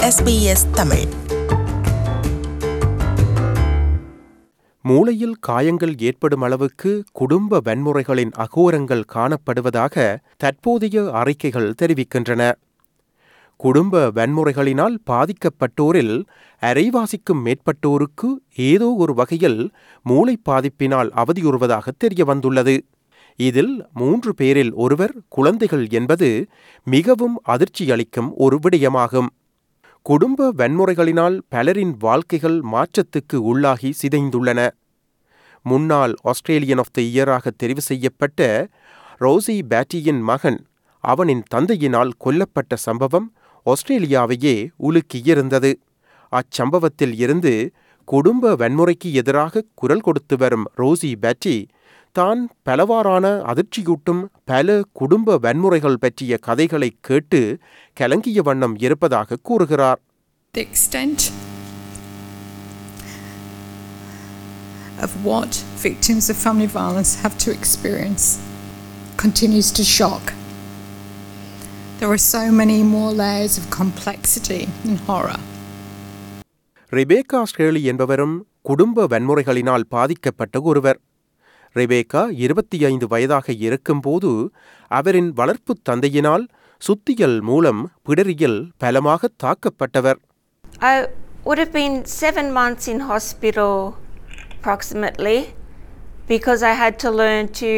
SBS Tamil. மூளையில் காயங்கள் ஏற்படும் அளவுக்கு குடும்ப வன்முறைகளின் அகோரங்கள் காணப்படுவதாக தற்போதைய அறிக்கைகள் தெரிவிக்கின்றன. குடும்ப வன்முறைகளினால் பாதிக்கப்பட்டோரில் அரைவாசிக்கும் மேற்பட்டோருக்கு ஏதோ ஒரு வகையில் மூளை பாதிப்பினால் அவதியுறுவதாக தெரிய வந்துள்ளது. இதில் 3 பேரில் ஒருவர் குழந்தைகள் என்பது மிகவும் அதிர்ச்சியளிக்கும் ஒரு விடயமாகும். குடும்ப வன்முறைகளினால் பலரின் வாழ்க்கைகள் மாற்றத்துக்கு உள்ளாகி சிதைந்துள்ளன. முன்னாள் ஆஸ்திரேலியன் ஆஃப் தி இயராக தெரிவு செய்யப்பட்ட ரோசி பேட்டியின் மகன் அவனின் தந்தையினால் கொல்லப்பட்ட சம்பவம் ஆஸ்திரேலியாவையே உலுக்கியிருந்தது. அச்சம்பவத்தில் இருந்து குடும்ப வன்முறைக்கு எதிராக குரல் கொடுத்து வரும் ரோசி பேட்டி தான் பலவாறான அதிர்ச்சியூட்டும் பல குடும்ப வன்முறைகள் பற்றிய கதைகளை கேட்டு கலங்கிய வண்ணம் இருப்பதாக கூறுகிறார். The extent of what victims of family violence have to experience continues to shock. There are so many more layers of complexity and horror. Rebecca Straley என்பவரும் குடும்ப வன்முறைகளினால் பாதிக்கப்பட்ட ஒருவர். ரெபேக்கா 25 வயதாக இருக்கும்போது அவரின் வளர்ப்பு தந்தையினால் சுத்தியல் மூலம் பிடரியில் பலமாக தாக்கப்பட்டவர். I would have been 7 months in hospital approximately because I had to learn to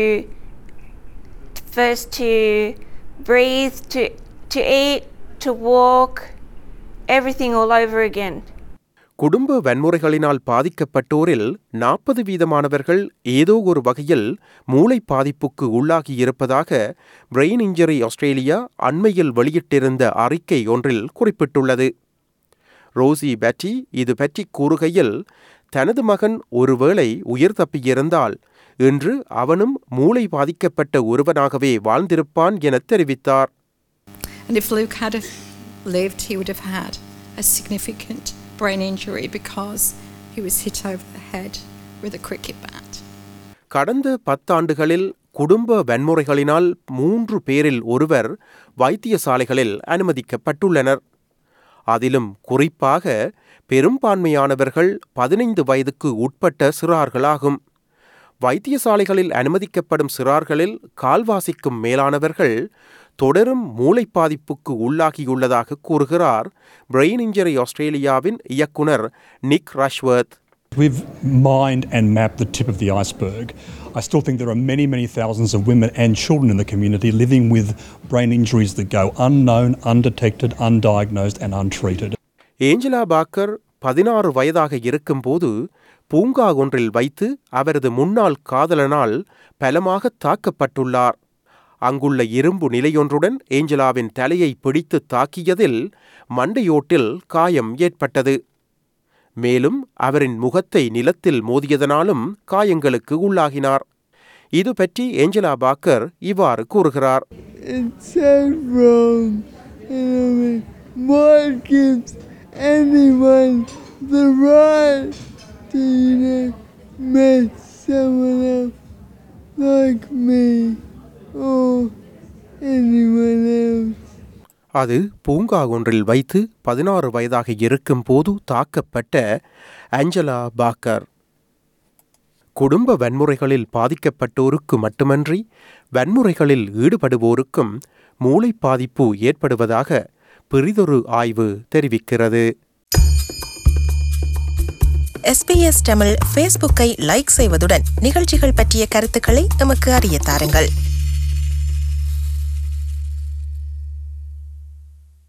breathe, to eat, to walk, everything all over again. குடும்ப வன்முறைகளினால் பாதிக்கப்பட்டோரில் 40% ஏதோ ஒரு வகையில் மூளை பாதிப்புக்கு உள்ளாகியிருப்பதாக பிரெயின் இன்ஜரி ஆஸ்திரேலியா அண்மையில் வெளியிட்டிருந்த அறிக்கை ஒன்றில் குறிப்பிட்டுள்ளது. ரோசி பேட்டி இது பற்றி கூறுகையில், தனது மகன் ஒருவேளை உயிர் தப்பியிருந்தால் இன்று அவனும் மூளை பாதிக்கப்பட்ட ஒருவனாகவே வாழ்ந்திருப்பான் என தெரிவித்தார். And if Luke had lived, he would have had a significant brain injury because he was hit over the head with a cricket bat. கடந்த 10 ஆண்டுகளில் குடும்ப வன்முறைகளினால் 3 பேரில் ஒருவர் வைத்தியசாலைகளில் அனுமதிக்கப்பட்டுள்ளனர். அதிலும் குறிப்பாக பெரும்பான்மையானவர்கள் 15 வயதுக்கு உட்பட்ட சிறார்களாகும். வைத்தியசாலைகளில் அனுமதிக்கப்படும் சிறார்களில் கால்வாசிக்கும் மேலானவர்கள் தொடரும் மூளை பாதிப்புக்கு உள்ளாகியுள்ளதாக கூறுகிறார் பிரெயின் இன்ஜரி ஆஸ்திரேலியாவின் இயக்குனர் Nick Rushworth. We've mined and mapped the tip of the iceberg. I still think there are many thousands of women and children in the community living with brain injuries that go unknown, undetected, undiagnosed and untreated. Angela Parker 16 வயதாக இருக்கும்போது பூங்கா ஒன்றில் வைத்து அவரது முன்னாள் காதலனால் பலமாக தாக்கப்பட்டுள்ளார். அங்குள்ள இரும்பு நிலையொன்றுடன் ஏஞ்சலாவின் தலையை பிடித்து தாக்கியதில் மண்டையோட்டில் காயம் ஏற்பட்டது. மேலும் அவரின் முகத்தை நிலத்தில் மோதியதனாலும் காயங்களுக்கு உள்ளாகினார். இது பற்றி ஏஞ்சலா பாக்கர் இவ்வாறு கூறுகிறார். அது பூங்கா ஒன்றில் வைத்து 16 வயதாக இருக்கும்போது தாக்கப்பட்ட ஆஞ்சலா பாக்கர். குடும்ப வன்முறைகளில் பாதிக்கப்பட்டோருக்கு மட்டுமன்றி வன்முறைகளில் ஈடுபடுவோருக்கும் மூளை பாதிப்பு ஏற்படுவதாக பெரிதொரு ஆய்வு தெரிவிக்கிறது. SBS தமிழ் ஃபேஸ்புக்கை லைக் செய்வதுடன் நிகழ்ச்சிகள் பற்றிய கருத்துக்களை எமக்கு அறிய தாருங்கள்.